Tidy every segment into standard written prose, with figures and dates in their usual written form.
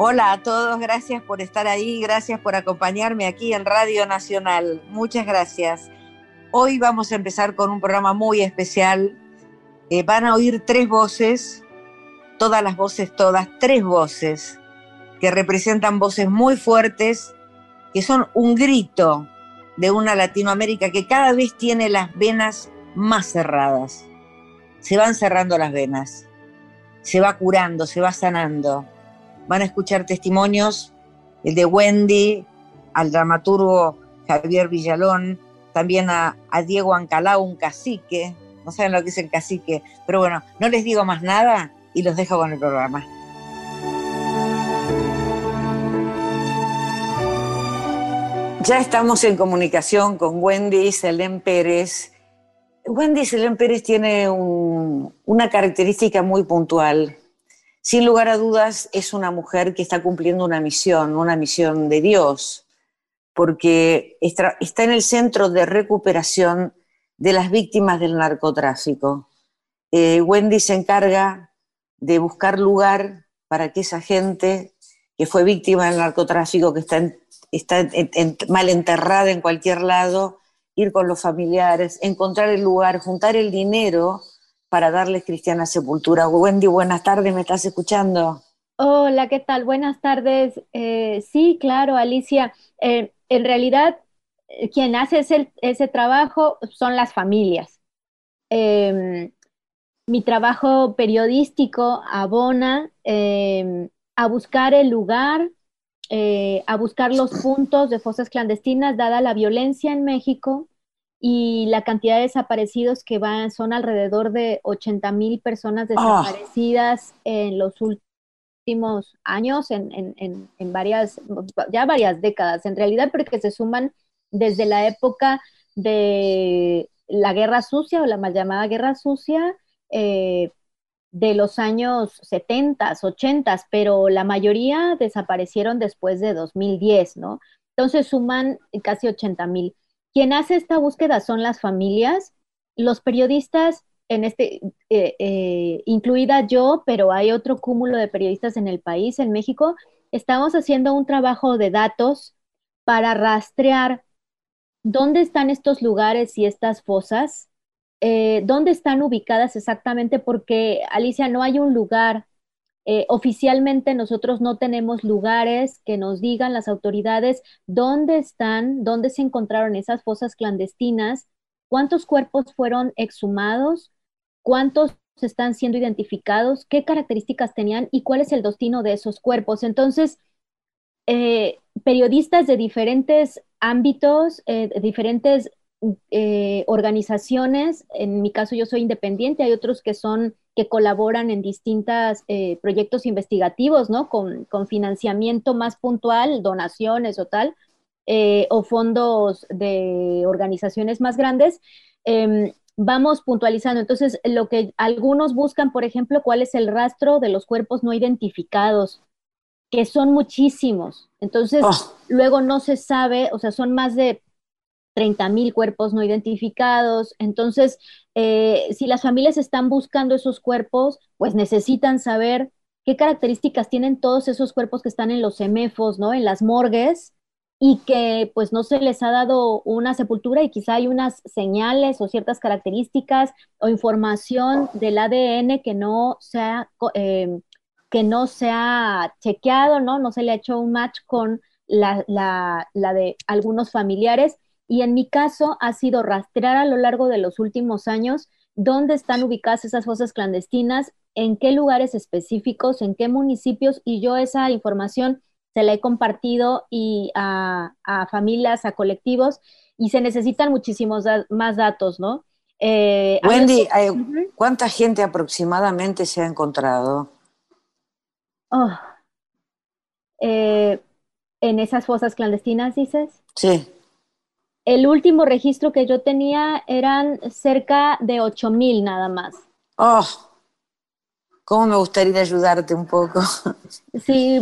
Hola a todos, gracias por estar ahí, gracias por acompañarme aquí en Radio Nacional. Muchas gracias. Hoy vamos a empezar con un programa muy especial. Van a oír tres voces, todas las voces, todas, tres voces que representan voces muy fuertes, que son un grito de una Latinoamérica que cada vez tiene las venas más cerradas. Se van cerrando las venas, se va curando, se va sanando. Van a escuchar testimonios, el de Wendy, al dramaturgo Javier Villalón, también a Diego Ancalao, un cacique. No saben lo que es el cacique, pero bueno, no les digo más nada y los dejo con el programa. Ya estamos en comunicación con Wendy Selén Pérez. Wendy Selén Pérez tiene una característica muy puntual. Sin lugar a dudas, es una mujer que está cumpliendo una misión de Dios, porque está en el centro de recuperación de las víctimas del narcotráfico. Wendy se encarga de buscar lugar para que esa gente que fue víctima del narcotráfico, que está mal enterrada en cualquier lado, ir con los familiares, encontrar el lugar, juntar el dinero para darles cristiana sepultura. Wendy, buenas tardes, ¿me estás escuchando? Hola, ¿qué tal? Buenas tardes. Sí, claro, Alicia. En realidad, quien hace ese trabajo son las familias. Eh, Mi trabajo periodístico abona a buscar el lugar, a buscar los puntos de fosas clandestinas, dada la violencia en México y la cantidad de desaparecidos que son alrededor de 80,000 personas Oh, desaparecidas en los últimos años, en varias décadas, en realidad, porque se suman desde la época de la Guerra Sucia o la mal llamada Guerra Sucia, eh, de los años 70, 80, pero la mayoría desaparecieron después de 2010, ¿no? Entonces suman casi 80,000. Quien hace esta búsqueda son las familias, los periodistas, incluida yo, pero hay otro cúmulo de periodistas en el país, en México, estamos haciendo un trabajo de datos para rastrear dónde están estos lugares y estas fosas, dónde están ubicadas exactamente, porque Alicia, no hay un lugar. Oficialmente nosotros no tenemos lugares que nos digan las autoridades dónde están, dónde se encontraron esas fosas clandestinas, cuántos cuerpos fueron exhumados, cuántos están siendo identificados, qué características tenían y cuál es el destino de esos cuerpos. Entonces, periodistas de diferentes ámbitos, de diferentes organizaciones. En mi caso yo soy independiente, hay otros que colaboran en distintos proyectos investigativos, ¿no? Con financiamiento más puntual, donaciones o tal, o fondos de organizaciones más grandes. Vamos puntualizando. Entonces, lo que algunos buscan, por ejemplo, cuál es el rastro de los cuerpos no identificados, que son muchísimos. Entonces, oh. luego no se sabe, o sea, son más de 30,000 cuerpos no identificados. Entonces, si las familias están buscando esos cuerpos, pues necesitan saber qué características tienen todos esos cuerpos que están en los CEMEFOS, ¿no? En las morgues, y que pues no se les ha dado una sepultura y quizá hay unas señales o ciertas características o información del ADN que no se ha chequeado, ¿no? No se le ha hecho un match con la de algunos familiares. Y en mi caso ha sido rastrear a lo largo de los últimos años dónde están ubicadas esas fosas clandestinas, en qué lugares específicos, en qué municipios, y yo esa información se la he compartido a familias, a colectivos, y se necesitan muchísimos más datos, ¿no? Hay otro. Wendy, Ujú. ¿cuánta gente aproximadamente se ha encontrado? Oh, eh, en esas fosas clandestinas, dices. Sí. El último registro que yo tenía eran cerca de 8,000 nada más. Oh, cómo me gustaría ayudarte un poco. Sí,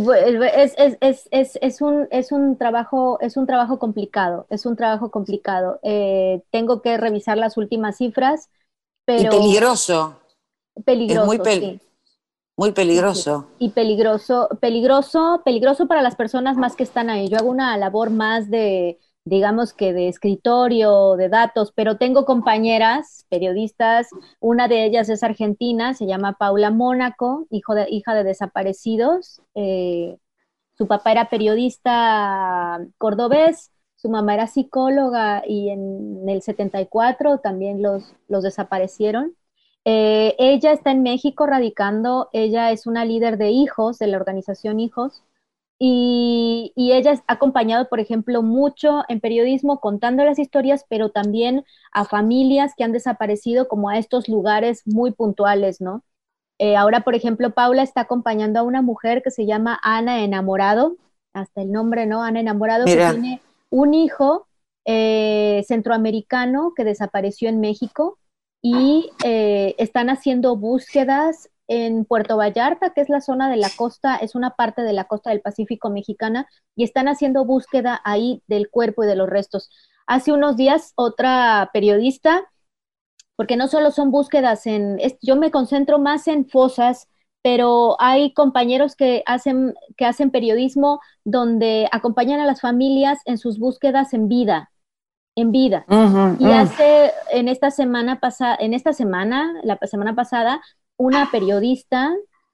es un trabajo complicado, es un trabajo complicado. Tengo que revisar las últimas cifras, Y pero peligroso, es muy peligroso, sí. muy Sí, sí. peligroso. Y peligroso, peligroso, peligroso para las personas más que están ahí. Yo hago una labor más de, digamos que de escritorio, de datos, pero tengo compañeras periodistas, una de ellas es argentina, se llama Paula Mónaco, hija de desaparecidos. Su papá era periodista cordobés, su mamá era psicóloga y en el 74 también los desaparecieron. Ella está en México radicando, ella es una líder de hijos, de la organización Hijos, y ella ha acompañado, por ejemplo, mucho en periodismo contando las historias, pero también a familias que han desaparecido como a estos lugares muy puntuales, ¿no? Ahora, por ejemplo, Paula está acompañando a una mujer que se llama Ana Enamorado, hasta el nombre, ¿no? Ana Enamorado, que Mira, tiene un hijo centroamericano que desapareció en México y están haciendo búsquedas en Puerto Vallarta, que es la zona de la costa, es una parte de la costa del Pacífico mexicana, y están haciendo búsqueda ahí del cuerpo y de los restos. Hace unos días, otra periodista porque no solo son búsquedas yo me concentro más en fosas, pero hay compañeros que hacen periodismo donde acompañan a las familias en sus búsquedas en vida, en vida. ujú, Y hace, en esta semana, la semana pasada, una periodista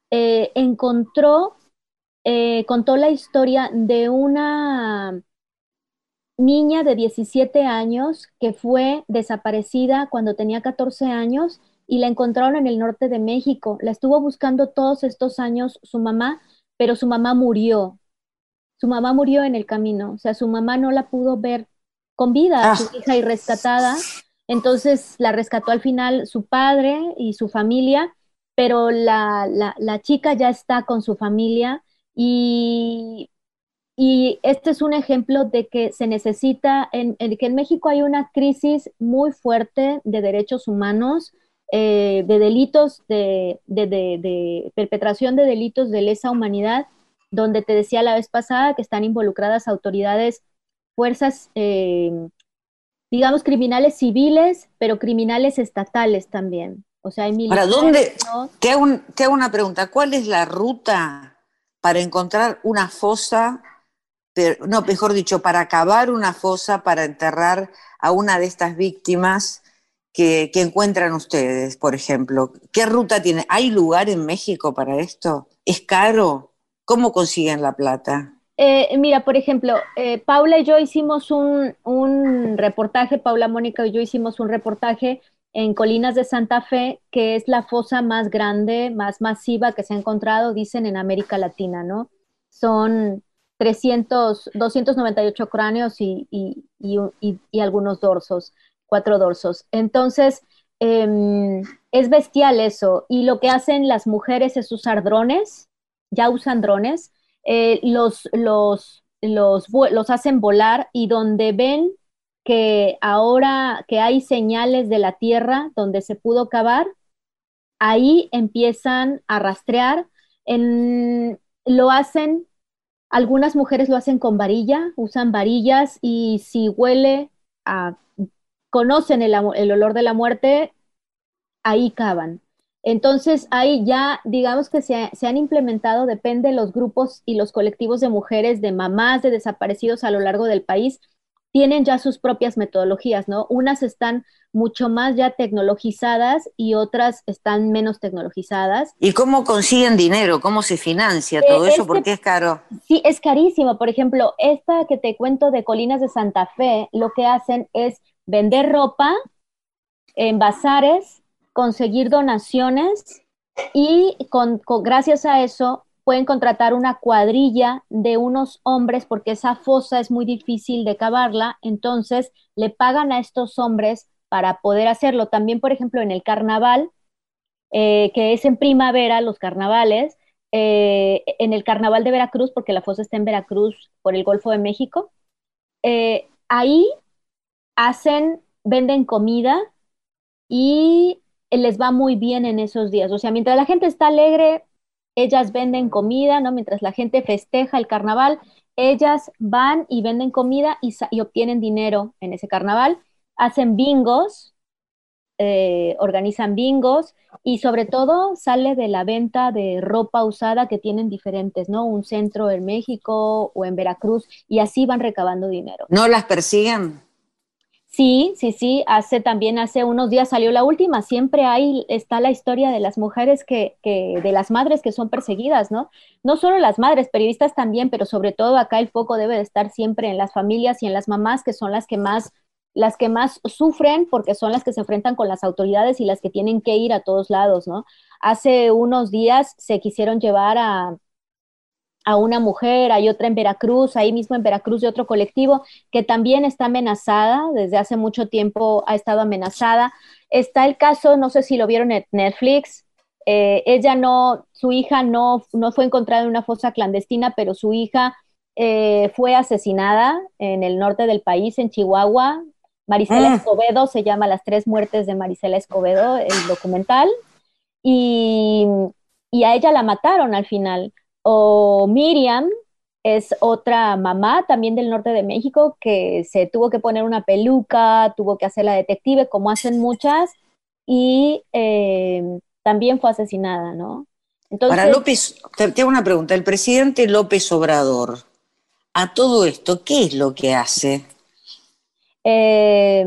contó la historia de una niña de 17 años que fue desaparecida cuando tenía 14 años y la encontraron en el norte de México. La estuvo buscando todos estos años su mamá, pero su mamá murió. Su mamá murió en el camino, o sea, su mamá no la pudo ver con vida, a su ah, hija y rescatada. Entonces la rescató al final su padre y su familia, pero la chica ya está con su familia y este es un ejemplo de que se necesita, que en México hay una crisis muy fuerte de derechos humanos, de delitos, de perpetración de delitos de lesa humanidad, donde te decía la vez pasada que están involucradas autoridades, fuerzas, digamos, criminales civiles, pero criminales estatales también. O sea, hay ¿Para militares, dónde? ¿no? Te hago una pregunta. ¿Cuál es la ruta para encontrar una fosa, no, mejor dicho, para cavar una fosa para enterrar a una de estas víctimas que encuentran ustedes, por ejemplo? ¿Qué ruta tiene? ¿Hay lugar en México para esto? ¿Es caro? ¿Cómo consiguen la plata? Mira, por ejemplo, Paula y yo hicimos un reportaje, Paula, Mónica y yo hicimos un reportaje en Colinas de Santa Fe, que es la fosa más grande, más masiva que se ha encontrado, dicen, en América Latina, ¿no? Son 298 cráneos y algunos dorsos, 4 dorsos. Entonces, es bestial eso. Y lo que hacen las mujeres es usar drones, ya usan drones los hacen volar y donde ven que ahora que hay señales de la tierra donde se pudo cavar, ahí empiezan a rastrear. Lo hacen, algunas mujeres lo hacen con varilla, usan varillas y si a, conocen el olor de la muerte, ahí cavan. Entonces, ahí ya, digamos que se han implementado, depende de los grupos y los colectivos de mujeres, de mamás de desaparecidos a lo largo del país, tienen ya sus propias metodologías, ¿no? Unas están mucho más ya tecnologizadas y otras están menos tecnologizadas. ¿Y cómo consiguen dinero? ¿Cómo se financia todo eso? Este Porque es caro. sí es carísimo. Por ejemplo, esta que te cuento de Colinas de Santa Fe, lo que hacen es vender ropa en bazares, conseguir donaciones y gracias a eso pueden contratar una cuadrilla de unos hombres porque esa fosa es muy difícil de cavarla, entonces le pagan a estos hombres para poder hacerlo. También, por ejemplo, en el carnaval, que es en primavera, los carnavales, en el carnaval de Veracruz, porque la fosa está en Veracruz por el Golfo de México, ahí venden comida y les va muy bien en esos días. O sea, mientras la gente está alegre, ellas venden comida, ¿no? Mientras la gente festeja el carnaval, ellas van y venden comida y obtienen dinero en ese carnaval. Hacen bingos organizan bingos y sobre todo sale de la venta de ropa usada que tienen diferentes, ¿no? Un centro en México o en Veracruz y así van recabando dinero. ¿No las persiguen? Sí, sí, sí, también hace unos días salió la última, siempre ahí está la historia de las mujeres de las madres que son perseguidas, ¿no? No solo las madres, periodistas también, pero sobre todo acá el foco debe de estar siempre en las familias y en las mamás, que son las que más sufren porque son las que se enfrentan con las autoridades y las que tienen que ir a todos lados, ¿no? Hace unos días se quisieron llevar a una mujer, hay otra en Veracruz, ahí mismo en Veracruz de otro colectivo que también está amenazada, desde hace mucho tiempo ha estado amenazada. Está el caso, no sé si lo vieron en Netflix, ella no, su hija no fue encontrada en una fosa clandestina, pero su hija fue asesinada en el norte del país, en Chihuahua. Marisela Mm. Escobedo, se llama Las tres muertes de Marisela Escobedo, el documental, y, y a ella la mataron al final. O Miriam es otra mamá también del norte de México que se tuvo que poner una peluca, tuvo que hacer la detective, como hacen muchas, y también fue asesinada, ¿no? Para Entonces, López, te hago una pregunta. El presidente López Obrador, a todo esto, ¿qué es lo que hace? eh,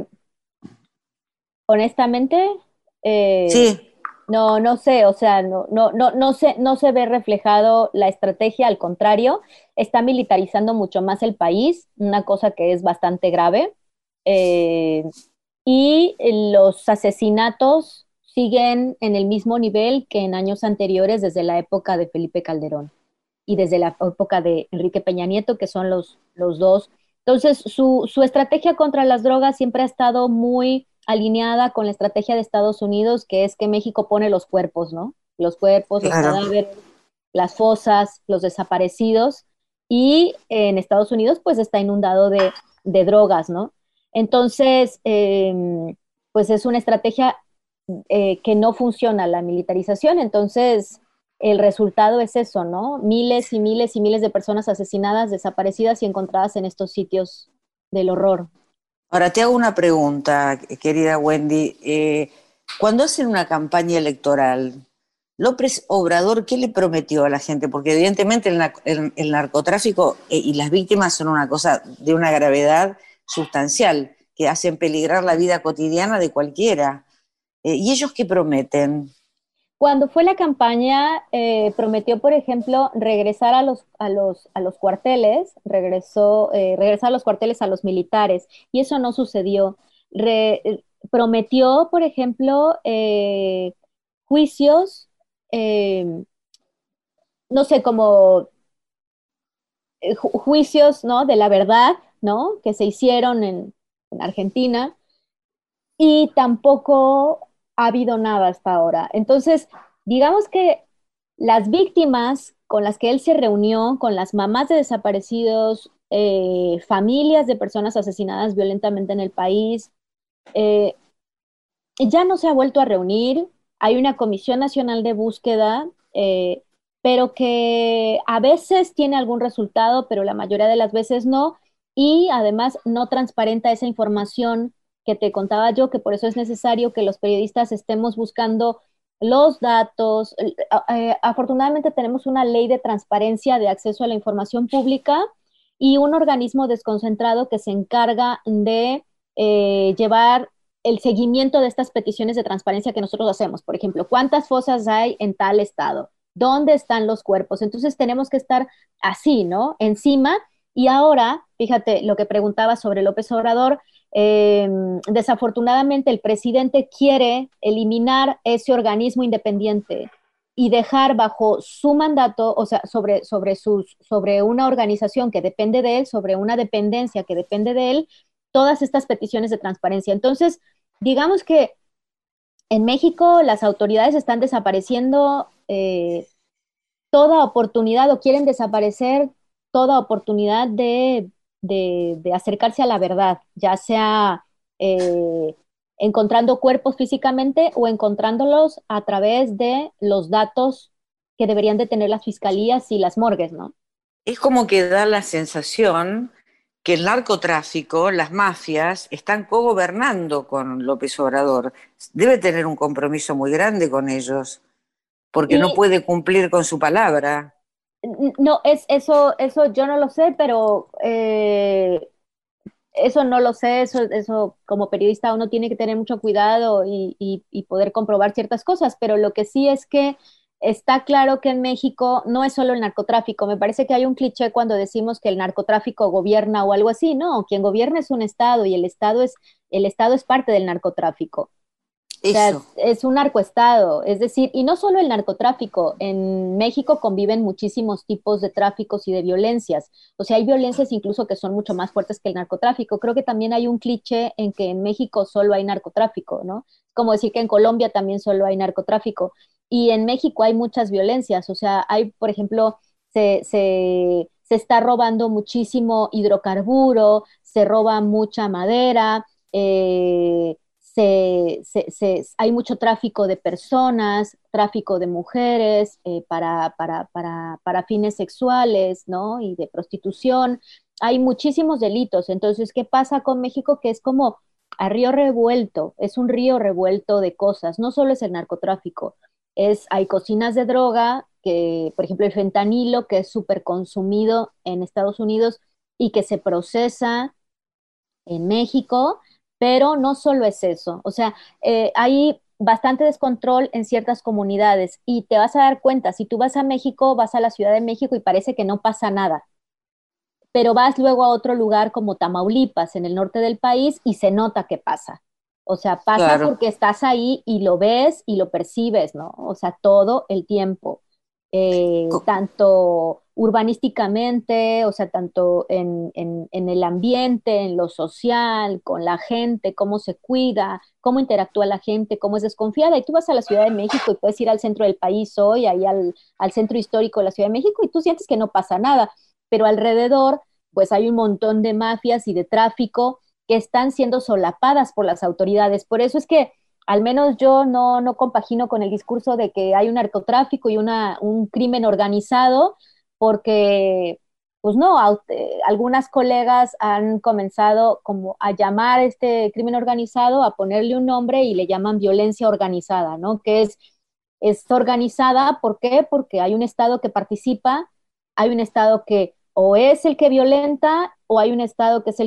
honestamente, eh, Sí, no sé, o sea, no se ve reflejado la estrategia, al contrario, está militarizando mucho más el país, una cosa que es bastante grave. Eh, y los asesinatos siguen en el mismo nivel que en años anteriores, desde la época de Felipe Calderón y desde la época de Enrique Peña Nieto, que son los dos. Entonces, su estrategia contra las drogas siempre ha estado muy alineada con la estrategia de Estados Unidos, que es que México pone los cuerpos, ¿no? Los cuerpos, los claro. cadáveres, las fosas, los desaparecidos, y en Estados Unidos pues está inundado de drogas, ¿no? Entonces, pues es una estrategia que no funciona, la militarización. Entonces el resultado es eso, ¿no? Miles y miles y miles de personas asesinadas, desaparecidas y encontradas en estos sitios del horror. Ahora te hago una pregunta, querida Wendy. Cuando hacen una campaña electoral, López Obrador, ¿qué le prometió a la gente? Porque evidentemente el narcotráfico y las víctimas son una cosa de una gravedad sustancial, que hacen peligrar la vida cotidiana de cualquiera. ¿Y ellos qué prometen? Cuando fue la campaña, prometió, por ejemplo, regresar a los cuarteles, regresar a los cuarteles a los militares, y eso no sucedió. Prometió, por ejemplo, juicios, eh, no sé, como juicios, ¿no? De la verdad, ¿no? Que se hicieron en Argentina, y tampoco ha habido nada hasta ahora. Entonces, digamos que las víctimas con las que él se reunió, con las mamás de desaparecidos, familias de personas asesinadas violentamente en el país, eh, ya no se ha vuelto a reunir. Hay una Comisión Nacional de Búsqueda, pero que a veces tiene algún resultado, pero la mayoría de las veces no. Y además no transparenta esa información que te contaba yo, que por eso es necesario que los periodistas estemos buscando los datos. Afortunadamente tenemos una ley de transparencia de acceso a la información pública y un organismo desconcentrado que se encarga de llevar el seguimiento de estas peticiones de transparencia que nosotros hacemos. Por ejemplo, ¿cuántas fosas hay en tal estado? ¿Dónde están los cuerpos? Entonces tenemos que estar así, ¿no? Encima. Y ahora, fíjate lo que preguntaba sobre López Obrador, desafortunadamente el presidente quiere eliminar ese organismo independiente y dejar bajo su mandato, o sea, sobre una organización que depende de él, sobre una dependencia que depende de él, todas estas peticiones de transparencia. Entonces, digamos que en México las autoridades están desapareciendo toda oportunidad o quieren desaparecer toda oportunidad de acercarse a la verdad, ya sea eh, encontrando cuerpos físicamente o encontrándolos a través de los datos que deberían de tener las fiscalías y las morgues, ¿no? Es como que da la sensación que el narcotráfico, las mafias, están cogobernando con López Obrador. Debe tener un compromiso muy grande con ellos, porque no Y puede cumplir con su palabra. no, eso yo no lo sé, pero eso no lo sé, eso como periodista uno tiene que tener mucho cuidado y poder comprobar ciertas cosas, pero lo que sí es que está claro que en México no es solo el narcotráfico, me parece que hay un cliché cuando decimos que el narcotráfico gobierna o algo así, no, quien gobierna es un estado y el estado es parte del narcotráfico. O sea, Eso, es un narcoestado, es decir, y no solo el narcotráfico, en México conviven muchísimos tipos de tráficos y de violencias. O sea, hay violencias incluso que son mucho más fuertes que el narcotráfico. Creo que también hay un cliché en que en México solo hay narcotráfico, ¿no? Como decir que en Colombia también solo hay narcotráfico. Y en México hay muchas violencias. O sea, hay, por ejemplo, se está robando muchísimo hidrocarburo, se roba mucha madera. Hay mucho tráfico de personas, tráfico de mujeres para fines sexuales, ¿no? Y de prostitución. Hay muchísimos delitos. Entonces, ¿qué pasa con México? Que es como a río revuelto, es un río revuelto de cosas. No solo es el narcotráfico, hay cocinas de droga, que, por ejemplo, el fentanilo, que es súper consumido en Estados Unidos y que se procesa en México, pero no solo es eso, o sea, hay bastante descontrol en ciertas comunidades y te vas a dar cuenta, si tú vas a México, vas a la Ciudad de México y parece que no pasa nada, pero vas luego a otro lugar como Tamaulipas, en el norte del país, y se nota que pasa. O sea, pasa claro. porque estás ahí y lo ves y lo percibes, ¿no? O sea, todo el tiempo. Co- Tanto urbanísticamente, o sea, tanto en el ambiente, en lo social, con la gente, cómo se cuida, cómo interactúa la gente, cómo es desconfiada. Y tú vas a la Ciudad de México y puedes ir al centro del país hoy, ahí al centro histórico de la Ciudad de México, y tú sientes que no pasa nada, pero alrededor, pues hay un montón de mafias y de tráfico que están siendo solapadas por las autoridades. Por eso es que al menos yo no compagino con el discurso de que hay un narcotráfico y un crimen organizado, porque, pues no, algunas colegas han comenzado como a llamar a este crimen organizado, a ponerle un nombre y le llaman violencia organizada, ¿no? Que es organizada, ¿por qué? Porque hay un Estado que participa, hay un Estado que o es el que violenta o hay un Estado que es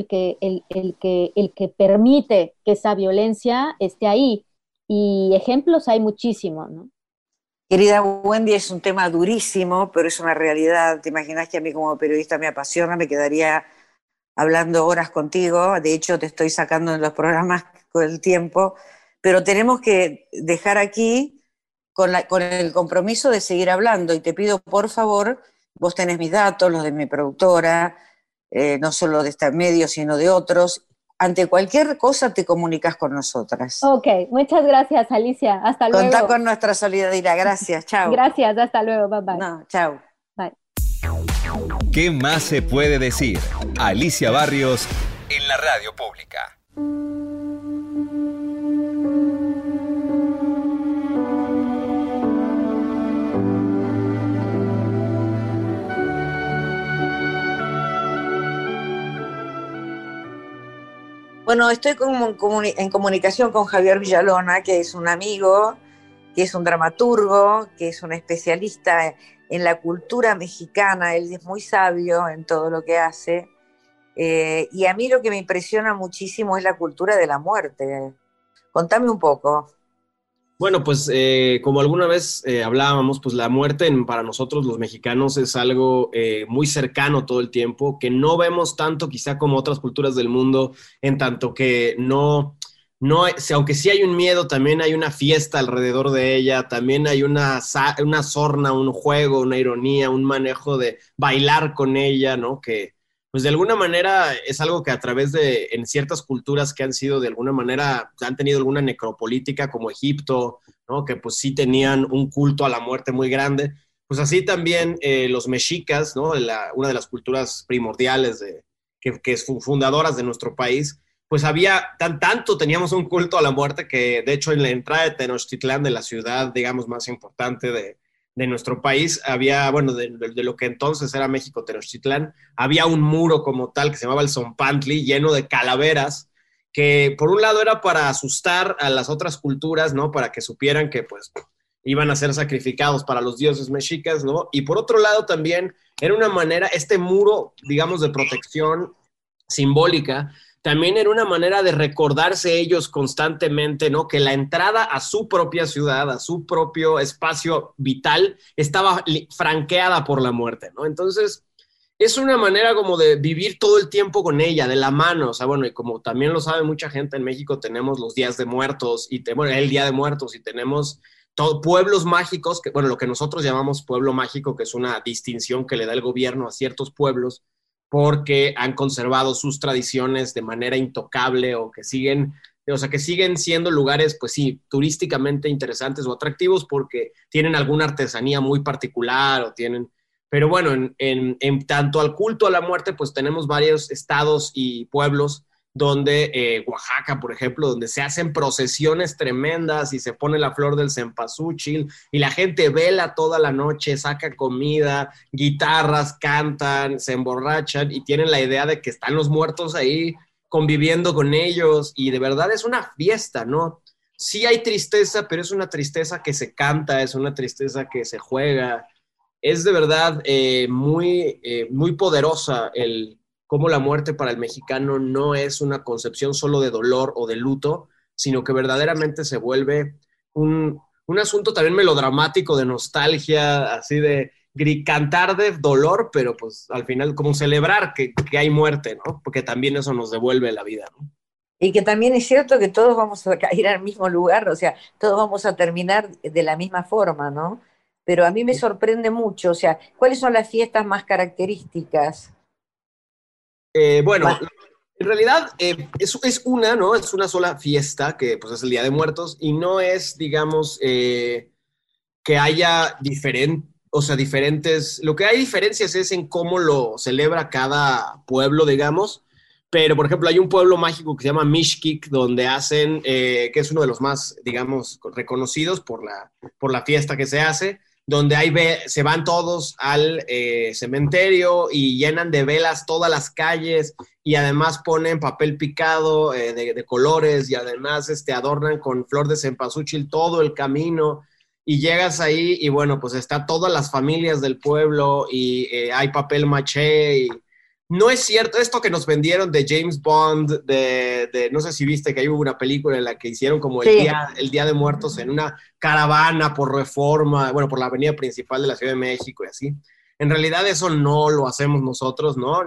el que permite que esa violencia esté ahí. Y ejemplos hay muchísimos, ¿no? Querida Wendy, es un tema durísimo, pero es una realidad. Te imaginas que a mí como periodista me apasiona, me quedaría hablando horas contigo. De hecho, te estoy sacando en los programas con el tiempo, pero tenemos que dejar aquí con el compromiso de seguir hablando. Y te pido, por favor, vos tenés mis datos, los de mi productora, no solo de este medio, sino de otros. Ante cualquier cosa te comunicas con nosotras. Ok, muchas gracias, Alicia. Hasta Contá luego. con nuestra solidaridad. Gracias. Chao. Gracias, hasta luego. Bye bye. No, chao. Bye. ¿Qué más se puede decir? Alicia Barrios en la radio pública. Bueno, estoy en comunicación con Javier Villalona, que es un amigo, que es un dramaturgo, que es un especialista en la cultura mexicana. Él es muy sabio en todo lo que hace. Y a mí lo que me impresiona muchísimo es la cultura de la muerte. Contame un poco. Bueno, pues como alguna vez hablábamos, pues la muerte para nosotros los mexicanos es algo muy cercano todo el tiempo, que no vemos tanto quizá como otras culturas del mundo, en tanto que aunque sí hay un miedo, también hay una fiesta alrededor de ella, también hay una sorna, un juego, una ironía, un manejo de bailar con ella, ¿no? Que pues de alguna manera es algo que a través en ciertas culturas que han sido de alguna manera, han tenido alguna necropolítica como Egipto, ¿no? Que pues sí tenían un culto a la muerte muy grande. Pues así también los mexicas, ¿no? Una de las culturas primordiales que es fundadoras de nuestro país, pues había tanto teníamos un culto a la muerte que de hecho en la entrada de Tenochtitlán, de la ciudad, digamos, más importante de nuestro país, había, bueno, de lo que entonces era México Tenochtitlán, había un muro como tal que se llamaba el Zompantli, lleno de calaveras, que por un lado era para asustar a las otras culturas, ¿no? Para que supieran que pues iban a ser sacrificados para los dioses mexicas, ¿no? Y por otro lado también era una manera, este muro, digamos, de protección simbólica, también era una manera de recordarse ellos constantemente, ¿no? Que la entrada a su propia ciudad, a su propio espacio vital, estaba franqueada por la muerte, ¿no? Entonces, es una manera como de vivir todo el tiempo con ella, de la mano, o sea, bueno, y como también lo sabe mucha gente en México, tenemos los días de muertos, bueno, el Día de Muertos, y tenemos pueblos mágicos, que, bueno, lo que nosotros llamamos pueblo mágico, que es una distinción que le da el gobierno a ciertos pueblos, porque han conservado sus tradiciones de manera intocable o que siguen siendo lugares, pues sí, turísticamente interesantes o atractivos porque tienen alguna artesanía muy particular o tienen... Pero bueno, en tanto al culto a la muerte, pues tenemos varios estados y pueblos donde, Oaxaca, por ejemplo, donde se hacen procesiones tremendas y se pone la flor del cempasúchil y la gente vela toda la noche, saca comida, guitarras, cantan, se emborrachan y tienen la idea de que están los muertos ahí conviviendo con ellos y de verdad es una fiesta, ¿no? Sí hay tristeza, pero es una tristeza que se canta, es una tristeza que se juega. Es de verdad muy poderosa cómo la muerte para el mexicano no es una concepción solo de dolor o de luto, sino que verdaderamente se vuelve un asunto también melodramático, de nostalgia, así de cantar de dolor, pero pues al final como celebrar que hay muerte, ¿no? Porque también eso nos devuelve la vida, ¿no? Y que también es cierto que todos vamos a ir al mismo lugar, o sea, todos vamos a terminar de la misma forma, ¿no? Pero a mí me sorprende mucho, o sea, ¿cuáles son las fiestas más Bueno, características? en realidad es una, ¿no? Es una sola fiesta que pues es el Día de Muertos y no es, digamos, que haya diferentes, lo que hay diferencias es en cómo lo celebra cada pueblo, digamos, pero por ejemplo hay un pueblo mágico que se llama Mixquic, donde hacen, que es uno de los más, digamos, reconocidos por la fiesta que se hace, donde se van todos al cementerio y llenan de velas todas las calles y además ponen papel picado de colores y además adornan con flor de cempasúchil todo el camino y llegas ahí y bueno, pues está todas las familias del pueblo y hay papel maché y no es cierto esto que nos vendieron de James Bond, no sé si viste que hay una película en la que hicieron como Sí, el día de Muertos en una caravana por Reforma, bueno, por la avenida principal de la Ciudad de México y así. En realidad eso no lo hacemos nosotros, ¿no?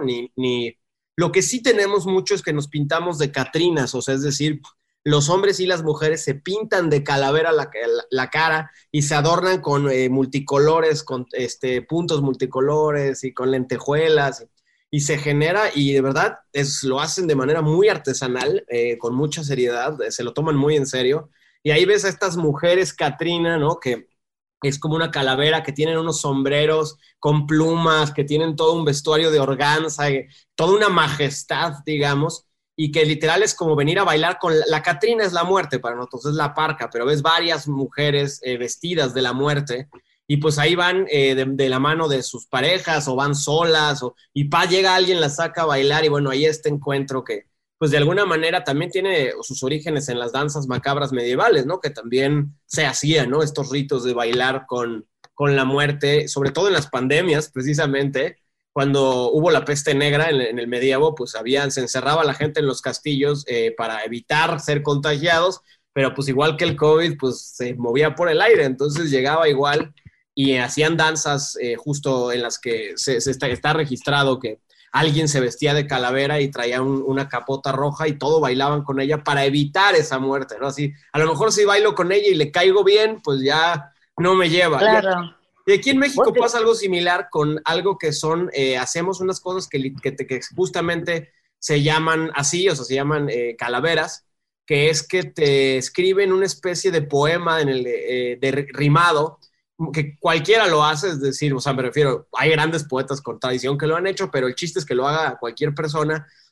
Lo que sí tenemos mucho es que nos pintamos de catrinas, o sea, es decir, los hombres y las mujeres se pintan de calavera la cara y se adornan con multicolores, con puntos multicolores y con lentejuelas y se genera, y de verdad lo hacen de manera muy artesanal, con mucha seriedad, se lo toman muy en serio, y ahí ves a estas mujeres Catrina, ¿no? Que es como una calavera, que tienen unos sombreros con plumas, que tienen todo un vestuario de organza, toda una majestad, digamos, y que literal es como venir a bailar con la Catrina es la muerte para nosotros, es la parca, pero ves varias mujeres vestidas de la muerte, y pues ahí van de la mano de sus parejas o van solas y llega alguien, la saca a bailar y bueno, ahí este encuentro que pues de alguna manera también tiene sus orígenes en las danzas macabras medievales, ¿no? Que también se hacían, ¿no? Estos ritos de bailar con la muerte, sobre todo en las pandemias, precisamente, cuando hubo la peste negra en el medievo, pues se encerraba la gente en los castillos para evitar ser contagiados, pero pues igual que el COVID, pues se movía por el aire, entonces llegaba igual y hacían danzas justo en las que está registrado que alguien se vestía de calavera y traía una capota roja y todo bailaban con ella para evitar esa muerte, ¿no? Así, a lo mejor si bailo con ella y le caigo bien, pues ya no me lleva. claro. Y aquí en México Vos te- pasa algo similar con algo que hacemos unas cosas que justamente se llaman así, o sea, se llaman calaveras, que es que te escriben una especie de poema de rimado, que cualquiera lo hace, es decir, o sea, me refiero, hay grandes poetas con tradición que lo han hecho, pero el chiste es que lo haga cualquier persona,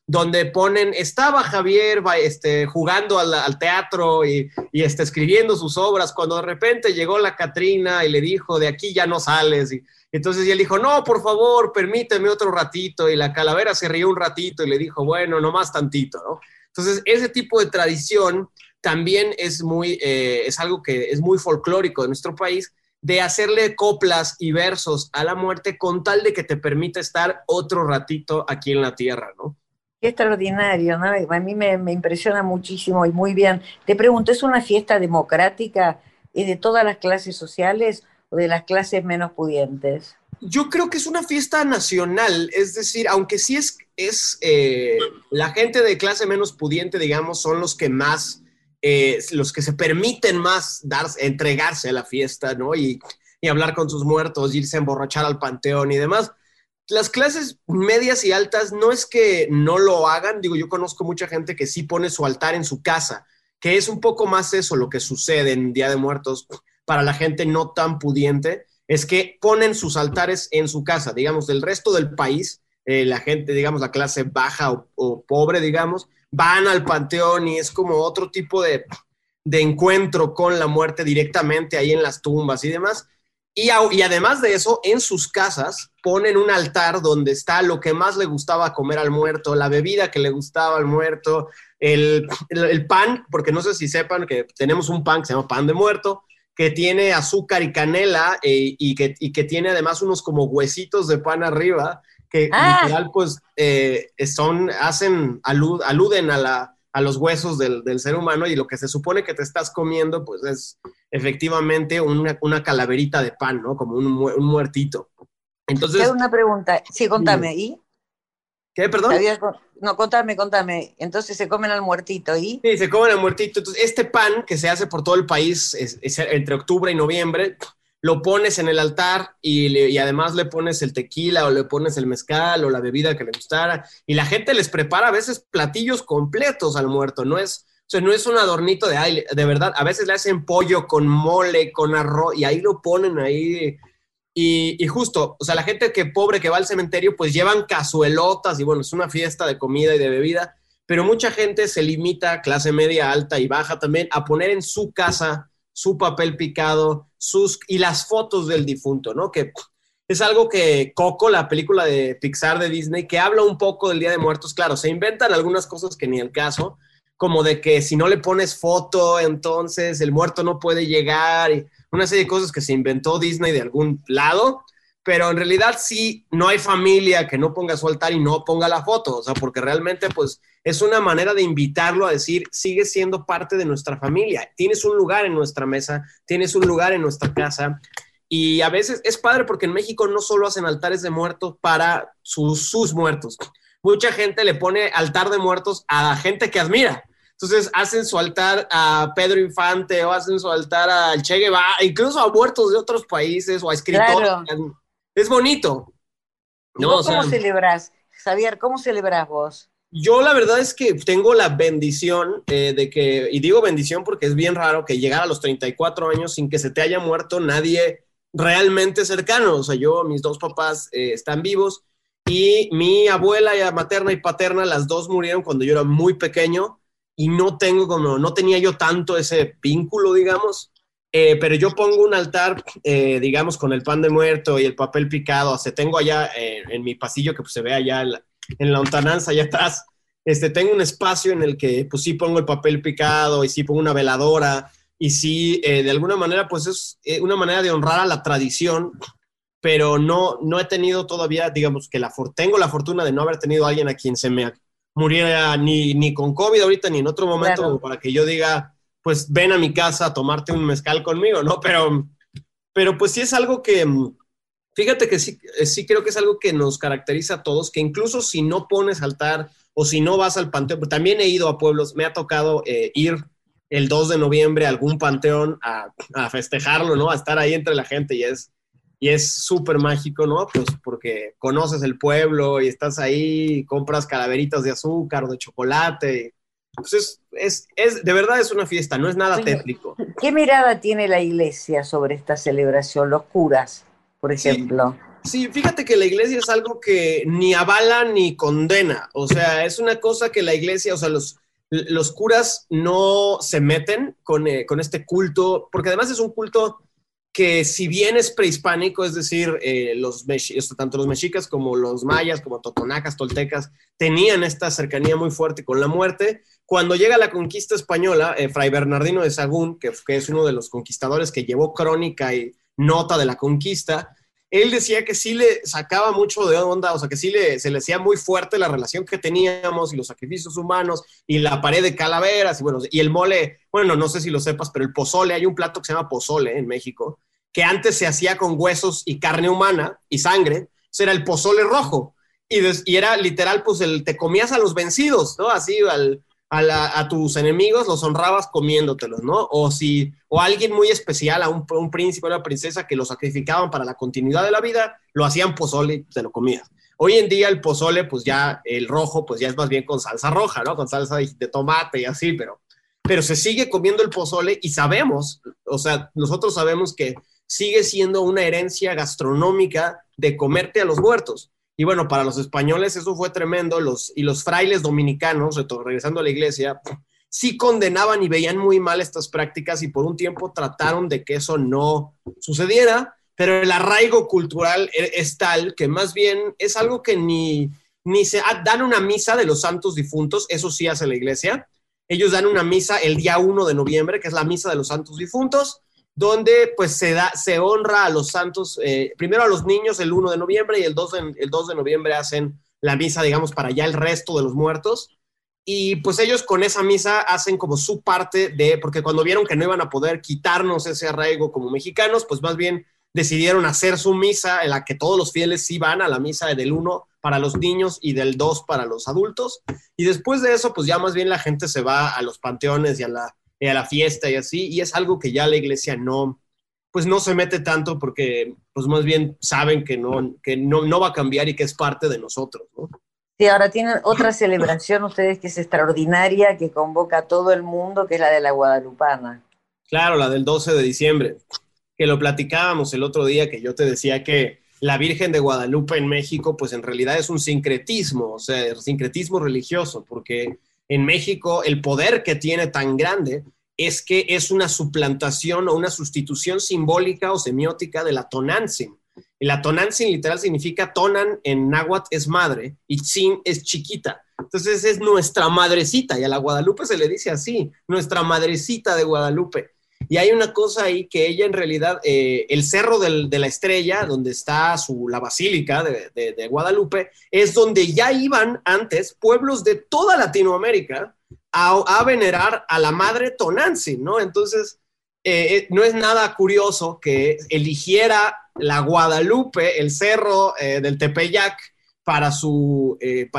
donde ponen, estaba Javier jugando al teatro y escribiendo sus obras, cuando de repente llegó la Catrina y le dijo, de aquí ya no sales, y entonces él dijo, no, por favor, permíteme otro ratito, y la calavera se rió un ratito y le dijo, bueno, nomás tantito, ¿no? Entonces, ese tipo de tradición también es algo que es muy folclórico de nuestro país, de hacerle coplas y versos a la muerte con tal de que te permita estar otro ratito aquí en la tierra, ¿no? Qué extraordinario, ¿no? A mí me impresiona muchísimo y muy bien. Te pregunto, ¿es una fiesta democrática de todas las clases sociales o de las clases menos pudientes? Yo creo que es una fiesta nacional, es decir, aunque sí la gente de clase menos pudiente, digamos, son los que más, los que se permiten más entregarse a la fiesta, ¿no? Y hablar con sus muertos, irse a emborrachar al panteón y demás. Las clases medias y altas no es que no lo hagan, digo, yo conozco mucha gente que sí pone su altar en su casa, que es un poco más eso lo que sucede en Día de Muertos para la gente no tan pudiente, es que ponen sus altares en su casa, digamos, del resto del país, la gente, digamos, la clase baja o pobre, digamos, van al panteón y es como otro tipo de encuentro con la muerte directamente ahí en las tumbas y demás. Y además de eso, en sus casas ponen un altar donde está lo que más le gustaba comer al muerto, la bebida que le gustaba al muerto, el pan, porque no sé si sepan que tenemos un pan que se llama pan de muerto, que tiene azúcar y canela y que tiene además unos como huesitos de pan arriba, que literal pues aluden a los huesos del ser humano, y lo que se supone que te estás comiendo pues es efectivamente una calaverita de pan, ¿no? Como un muertito. Entonces, te hago una pregunta. Sí, contame. ¿Y? ¿Qué, perdón? No, contame. Entonces se comen al muertito, ¿y? Sí, se comen al muertito. Entonces, este pan que se hace por todo el país es entre octubre y noviembre, lo pones en el altar y además le pones el tequila o le pones el mezcal o la bebida que le gustara, y la gente les prepara a veces platillos completos al muerto, no es un adornito de verdad, a veces le hacen pollo con mole, con arroz, y ahí lo ponen ahí. Y justo, o sea, la gente pobre que va al cementerio, pues llevan cazuelotas y bueno, es una fiesta de comida y de bebida, pero mucha gente se limita, clase media, alta y baja también, a poner en su casa su papel picado y las fotos del difunto, ¿no? Que es algo que Coco, la película de Pixar de Disney, que habla un poco del Día de Muertos, claro, se inventan algunas cosas que ni el caso, como de que si no le pones foto, entonces el muerto no puede llegar, y una serie de cosas que se inventó Disney de algún lado, pero en realidad sí, no hay familia que no ponga su altar y no ponga la foto, o sea, porque realmente pues es una manera de invitarlo a decir, sigue siendo parte de nuestra familia, tienes un lugar en nuestra mesa, tienes un lugar en nuestra casa, y a veces es padre porque en México no solo hacen altares de muertos para sus muertos, mucha gente le pone altar de muertos a gente que admira. Entonces hacen su altar a Pedro Infante o hacen su altar al Che Guevara, incluso a muertos de otros países o a escritores. Claro. Es bonito. ¿Y vos cómo celebrás? Javier, ¿cómo celebrás vos? Yo la verdad es que tengo la bendición de que, y digo bendición porque es bien raro que llegar a los 34 años sin que se te haya muerto nadie realmente cercano. O sea, mis dos papás están vivos y mi abuela materna y paterna, las dos murieron cuando yo era muy pequeño. Y no tenía yo tanto ese vínculo, digamos, pero yo pongo un altar, digamos, con el pan de muerto y el papel picado, o sea, tengo allá en mi pasillo que pues, se ve allá en la lontananza, allá atrás, tengo un espacio en el que pues sí pongo el papel picado y sí pongo una veladora, y sí, de alguna manera, pues es una manera de honrar a la tradición, pero no he tenido todavía, digamos, tengo la fortuna de no haber tenido a alguien a quien se me muriera ni con COVID ahorita, ni en otro momento, claro, como para que yo diga, pues ven a mi casa a tomarte un mezcal conmigo, ¿no? Pero pues sí es algo que, fíjate que sí creo que es algo que nos caracteriza a todos, que incluso si no pones altar o si no vas al panteón, también he ido a pueblos, me ha tocado ir el 2 de noviembre a algún panteón a festejarlo, ¿no? A estar ahí entre la gente y es súper mágico, ¿no? Pues porque conoces el pueblo y estás ahí, compras calaveritas de azúcar o de chocolate. Pues de verdad es una fiesta, no es nada tétrico. ¿Qué mirada tiene la iglesia sobre esta celebración? Los curas, por ejemplo. Sí, fíjate que la iglesia es algo que ni avala ni condena. O sea, es una cosa que la iglesia, o sea, los curas no se meten con este culto, porque además es un culto que si bien es prehispánico, es decir, tanto los mexicas como los mayas, como totonacas, toltecas, tenían esta cercanía muy fuerte con la muerte. Cuando llega la conquista española, Fray Bernardino de Sahagún, que es uno de los conquistadores que llevó crónica y nota de la conquista, él decía que sí le sacaba mucho de onda, o sea, que sí se le hacía muy fuerte la relación que teníamos y los sacrificios humanos y la pared de calaveras y bueno, y el mole, bueno, no sé si lo sepas, pero el pozole, hay un plato que se llama pozole en México, que antes se hacía con huesos y carne humana y sangre, eso era el pozole rojo, y era literal, pues te comías a los vencidos, ¿no? Así a tus enemigos los honrabas comiéndotelos, ¿no? O alguien muy especial, a un príncipe o una princesa que lo sacrificaban para la continuidad de la vida, lo hacían pozole y te lo comías. Hoy en día el pozole, pues ya el rojo, pues ya es más bien con salsa roja, ¿no? Con salsa de tomate y así, pero se sigue comiendo el pozole y sabemos, o sea, nosotros sabemos que sigue siendo una herencia gastronómica de comerte a los muertos. Y bueno, para los españoles eso fue tremendo, y los frailes dominicanos, regresando a la iglesia, sí condenaban y veían muy mal estas prácticas y por un tiempo trataron de que eso no sucediera, pero el arraigo cultural es tal que más bien es algo que ni se dan una misa de los santos difuntos, eso sí hace la iglesia. Ellos dan una misa el día 1 de noviembre, que es la misa de los santos difuntos, donde pues se honra a los santos, primero a los niños el 1 de noviembre y el 2 de noviembre hacen la misa, digamos, para ya el resto de los muertos. Y pues ellos con esa misa hacen como su parte porque cuando vieron que no iban a poder quitarnos ese arraigo como mexicanos, pues más bien decidieron hacer su misa en la que todos los fieles sí van a la misa del 1 para los niños y del 2 para los adultos. Y después de eso, pues ya más bien la gente se va a los panteones y a la fiesta y así, y es algo que ya la iglesia no se mete tanto porque pues más bien saben que no va a cambiar y que es parte de nosotros, ¿no? Sí, ahora tienen otra celebración ustedes que es extraordinaria, que convoca a todo el mundo, que es la de la Guadalupana. Claro, la del 12 de diciembre, que lo platicábamos el otro día, que yo te decía que la Virgen de Guadalupe en México, pues en realidad es un sincretismo, o sea, sincretismo religioso, porque en México el poder que tiene tan grande es que es una suplantación o una sustitución simbólica o semiótica de la Tonantzin. Y la Tonantzin literal significa Tonan en náhuatl es madre y Tzin es chiquita. Entonces es nuestra madrecita y a la Guadalupe se le dice así, nuestra madrecita de Guadalupe. Y hay una cosa ahí que ella en realidad, el Cerro de la Estrella, donde está la basílica de Guadalupe, es donde ya iban antes pueblos de toda Latinoamérica a venerar a la madre Tonantzin, ¿no? Entonces, no es nada curioso que eligiera la Guadalupe, el cerro del Tepeyac, para su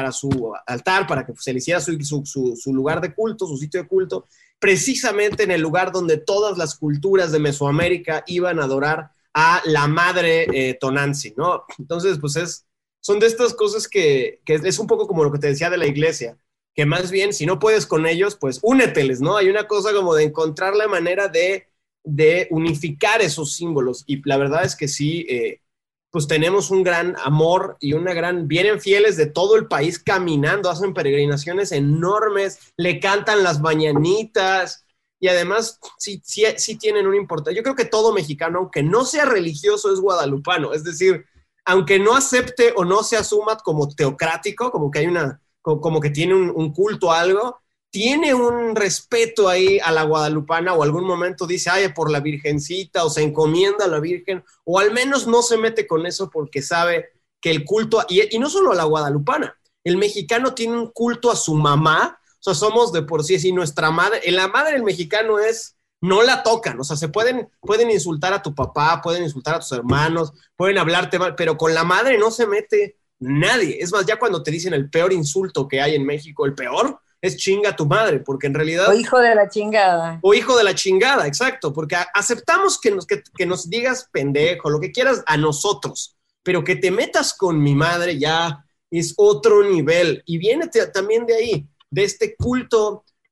altar, para que se le hiciera su lugar de culto, su sitio de culto, precisamente en el lugar donde todas las culturas de Mesoamérica iban a adorar a la madre Tonantzin, ¿no? Entonces, pues son de estas cosas que es un poco como lo que te decía de la iglesia, que más bien, si no puedes con ellos, pues úneteles, ¿no? Hay una cosa como de encontrar la manera de unificar esos símbolos, y la verdad es que sí, pues tenemos un gran amor y vienen fieles de todo el país caminando, hacen peregrinaciones enormes, le cantan las mañanitas, y además sí tienen una importancia. Yo creo que todo mexicano, aunque no sea religioso, es guadalupano, es decir, aunque no acepte o no se asuma como teocrático, como que como que tiene un culto a algo, tiene un respeto ahí a la guadalupana, o algún momento dice, ay, por la virgencita, o se encomienda a la virgen, o al menos no se mete con eso porque sabe que el culto, y no solo a la guadalupana, el mexicano tiene un culto a su mamá, o sea, somos de por sí así, nuestra madre, la madre del mexicano no la tocan, o sea, pueden insultar a tu papá, pueden insultar a tus hermanos, pueden hablarte mal, pero con la madre no se mete nadie. Es más, ya cuando te dicen el peor insulto que hay en México, el peor, es chinga tu madre, porque en realidad... O hijo de la chingada. O hijo de la chingada, exacto, porque aceptamos que nos digas pendejo, lo que quieras a nosotros, pero que te metas con mi madre ya es otro nivel, y viene también de ahí, de este culto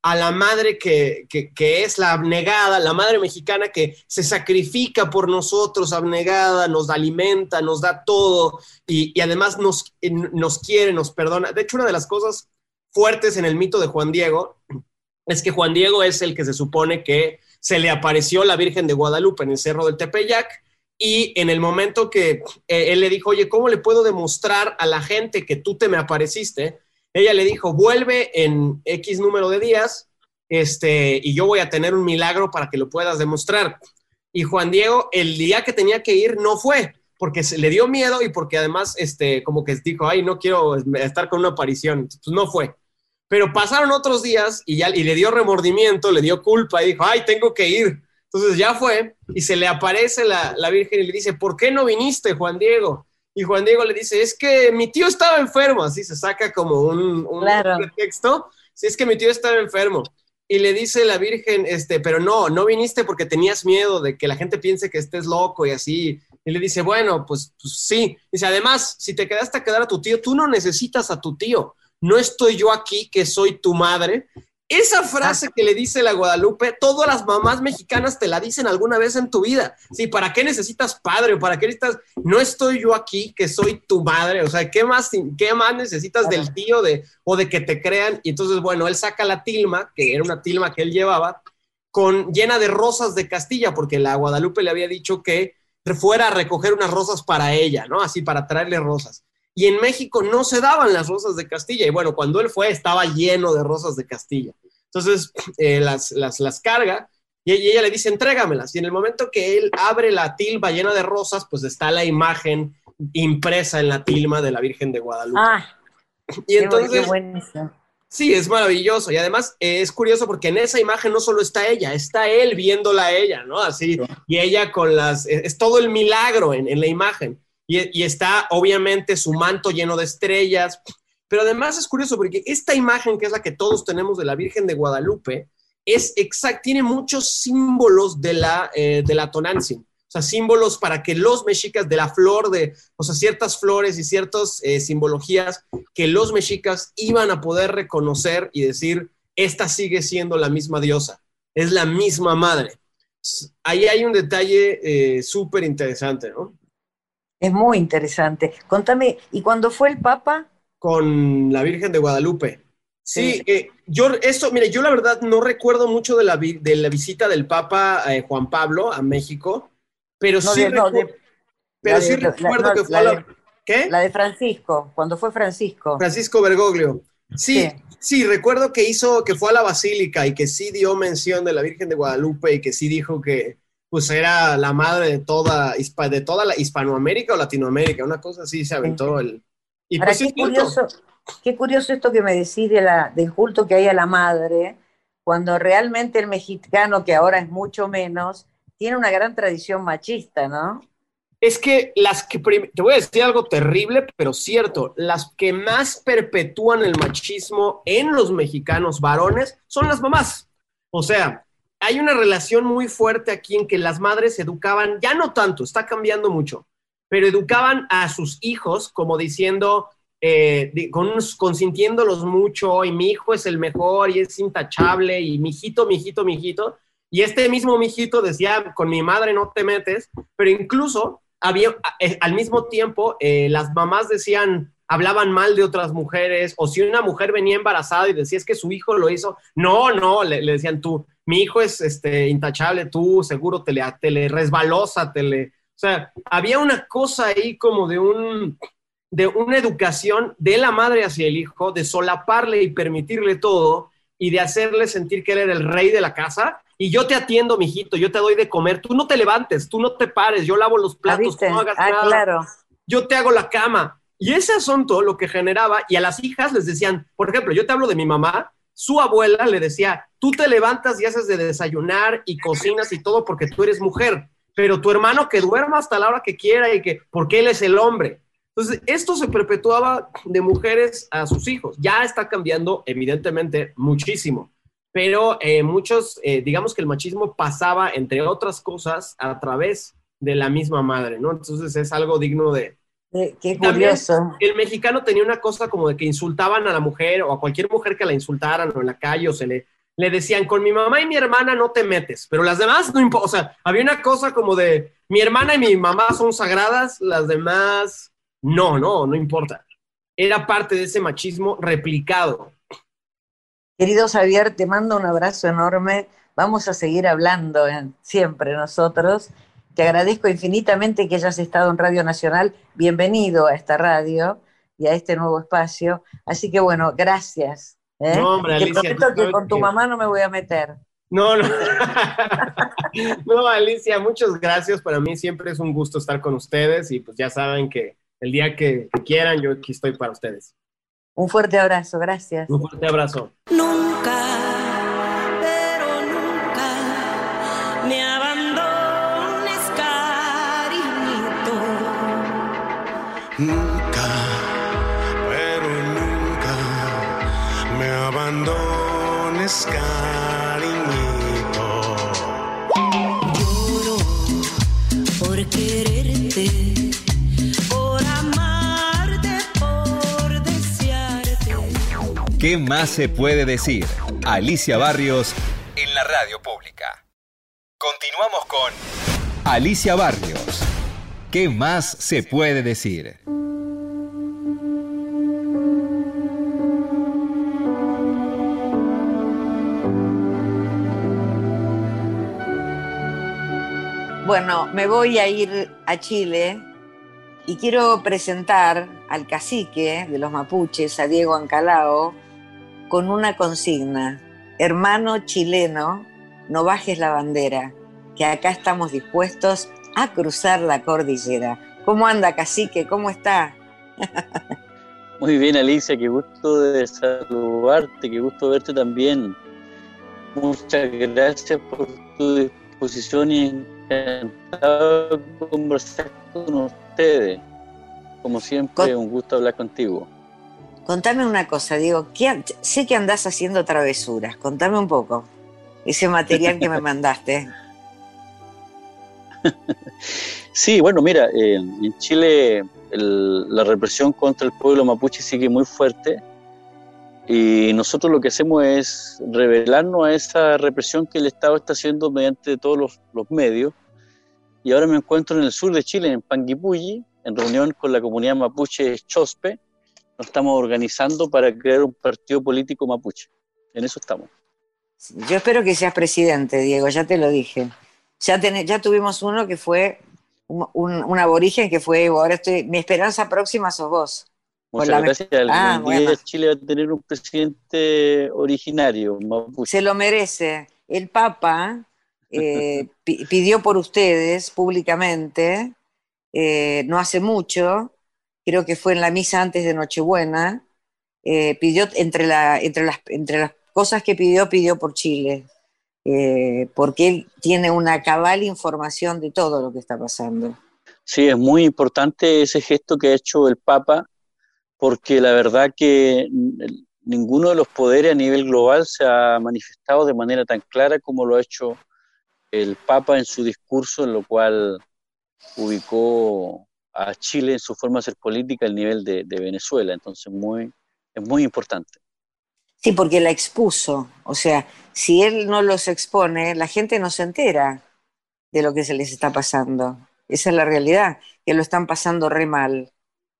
a la madre que es la abnegada, la madre mexicana que se sacrifica por nosotros, abnegada, nos alimenta, nos da todo y además nos quiere, nos perdona. De hecho, una de las cosas fuertes en el mito de Juan Diego es que Juan Diego es el que se supone que se le apareció la Virgen de Guadalupe en el Cerro del Tepeyac, y en el momento que él le dijo, oye, ¿cómo le puedo demostrar a la gente que tú te me apareciste? Ella le dijo, vuelve en X número de días, y yo voy a tener un milagro para que lo puedas demostrar. Y Juan Diego, el día que tenía que ir, no fue, porque se le dio miedo y porque además, como que dijo, ay, no quiero estar con una aparición. Pues no fue. Pero pasaron otros días y le dio remordimiento, le dio culpa y dijo, ay, tengo que ir. Entonces ya fue y se le aparece la Virgen y le dice, ¿por qué no viniste, Juan Diego? Y Juan Diego le dice, es que mi tío estaba enfermo. Así se saca como un Claro. pretexto. Sí, es que mi tío estaba enfermo. Y le dice la Virgen, pero no viniste porque tenías miedo de que la gente piense que estés loco y así. Y le dice, bueno, pues sí. Dice, además, si te quedaste a quedar a tu tío, tú no necesitas a tu tío. No estoy yo aquí, que soy tu madre. Esa frase que le dice la Guadalupe, todas las mamás mexicanas te la dicen alguna vez en tu vida. Sí, ¿para qué necesitas padre? ¿Para qué necesitas? No estoy yo aquí, que soy tu madre. O sea, ¿qué más necesitas del tío o de que te crean? Y entonces, bueno, él saca la tilma, que era una tilma que él llevaba, llena de rosas de Castilla, porque la Guadalupe le había dicho que fuera a recoger unas rosas para ella, ¿no? Así, para traerle rosas. Y en México no se daban las rosas de Castilla. Y bueno, cuando él fue, estaba lleno de rosas de Castilla. Entonces, las carga y ella le dice, entrégamelas. Y en el momento que él abre la tilma llena de rosas, pues está la imagen impresa en la tilma de la Virgen de Guadalupe. Y entonces, qué buenísimo. Sí, es maravilloso. Y además es curioso porque en esa imagen no solo está ella, está él viéndola a ella, ¿no? Así, y ella con es todo el milagro en la imagen. Y está obviamente su manto lleno de estrellas. Pero además es curioso porque esta imagen, que es la que todos tenemos de la Virgen de Guadalupe, tiene muchos símbolos de la Tonantzin. O sea, símbolos para que los mexicas de la flor, o sea, ciertas flores y ciertas simbologías que los mexicas iban a poder reconocer y decir, esta sigue siendo la misma diosa, es la misma madre. Ahí hay un detalle súper interesante, ¿no? Es muy interesante. Contame, ¿y cuando fue el Papa? Con la Virgen de Guadalupe. Sí, yo la verdad no recuerdo mucho de la visita del Papa Juan Pablo a México, pero recuerdo que fue ¿qué? La de Francisco, cuando fue Francisco. Francisco Bergoglio. Sí, recuerdo que fue a la Basílica y que sí dio mención de la Virgen de Guadalupe y que sí dijo que pues era la madre de toda la Hispanoamérica o Latinoamérica, una cosa así se aventó el... Y ahora, pues qué curioso esto que me decís del culto que hay a la madre, cuando realmente el mexicano, que ahora es mucho menos, tiene una gran tradición machista, ¿no? Es que te voy a decir algo terrible, pero cierto, las que más perpetúan el machismo en los mexicanos varones son las mamás. O sea, hay una relación muy fuerte aquí en que las madres educaban, ya no tanto, está cambiando mucho, pero educaban a sus hijos como diciendo, consintiéndolos mucho, y mi hijo es el mejor y es intachable, y mijito, y este mismo mijito decía, con mi madre no te metes, pero incluso había, al mismo tiempo, las mamás hablaban mal de otras mujeres, o si una mujer venía embarazada y decía, es que su hijo lo hizo, no, le decían tú, mi hijo es intachable, tú seguro te le resbalosa, o sea, había una cosa ahí como de una educación de la madre hacia el hijo, de solaparle y permitirle todo, y de hacerle sentir que él era el rey de la casa, y yo te atiendo, mijito, yo te doy de comer, tú no te levantes, tú no te pares, yo lavo los platos, tú no hagas nada, claro. Yo te hago la cama. Y ese asunto lo que generaba, y a las hijas les decían, por ejemplo, yo te hablo de mi mamá, su abuela le decía, tú te levantas y haces de desayunar y cocinas y todo porque tú eres mujer, pero tu hermano que duerma hasta la hora que quiera porque él es el hombre. Entonces, esto se perpetuaba de mujeres a sus hijos. Ya está cambiando, evidentemente, muchísimo. Pero digamos que el machismo pasaba, entre otras cosas, a través de la misma madre, ¿no? Entonces, es algo digno de... Qué curioso. También, el mexicano tenía una cosa como de que insultaban a la mujer o a cualquier mujer que la insultaran o en la calle o le decían, con mi mamá y mi hermana no te metes, pero las demás no importa. O sea, había una cosa como de, mi hermana y mi mamá son sagradas, las demás no importa. Era parte de ese machismo replicado. Querido Xavier, te mando un abrazo enorme. Vamos a seguir hablando siempre nosotros. Te agradezco infinitamente que hayas estado en Radio Nacional. Bienvenido a esta radio y a este nuevo espacio. Así que bueno, gracias. No, hombre, Te Alicia, prometo que con tu mamá no me voy a meter. No. No, Alicia, muchas gracias. Para mí siempre es un gusto estar con ustedes y pues ya saben que el día que quieran, yo aquí estoy para ustedes. Un fuerte abrazo, gracias. Un fuerte abrazo. Nunca, pero nunca me abandones, cariñito. Nunca, pero nunca me abandones, cariñito. Lloro por quererte, por amarte, por desearte. ¿Qué más se puede decir? Alicia Barrios en la radio pública. Continuamos con Alicia Barrios. ¿Qué más se puede decir? Bueno, me voy a ir a Chile y quiero presentar al cacique de los mapuches, a Diego Ancalao, con una consigna. Hermano chileno, no bajes la bandera, que acá estamos dispuestos a cruzar la cordillera. ¿Cómo anda, cacique? ¿Cómo está? Muy bien, Alicia, qué gusto de saludarte, qué gusto verte también. Muchas gracias por tu disposición y encantado de conversar con ustedes. Como siempre, un gusto hablar contigo. Contame una cosa, Diego. Sé que andás haciendo travesuras. Contame un poco. Ese material que me mandaste. Sí, bueno, mira, en Chile la represión contra el pueblo mapuche sigue muy fuerte y nosotros lo que hacemos es rebelarnos a esa represión que el Estado está haciendo mediante todos los medios. Y ahora me encuentro en el sur de Chile, en Panguipulli, en reunión con la comunidad mapuche Chospe. Nos estamos organizando para crear un partido político mapuche. En eso estamos. Yo espero que seas presidente, Diego, ya te lo dije. Ya tuvimos uno que fue un aborigen que fue, ahora mi esperanza próxima sos vos. Muchas gracias. Algún día Chile va a tener un presidente originario mapuche. Se lo merece. El Papa pidió por ustedes públicamente, no hace mucho, creo que fue en la misa antes de Nochebuena, pidió entre las cosas que pidió por Chile. Porque él tiene una cabal información de todo lo que está pasando. Sí, es muy importante ese gesto que ha hecho el Papa, porque la verdad que ninguno de los poderes a nivel global se ha manifestado de manera tan clara como lo ha hecho el Papa en su discurso, en lo cual ubicó a Chile en su forma de hacer política al nivel de Venezuela. Entonces es muy importante. Sí, porque la expuso. O sea, si él no los expone, la gente no se entera de lo que se les está pasando. Esa es la realidad, que lo están pasando re mal.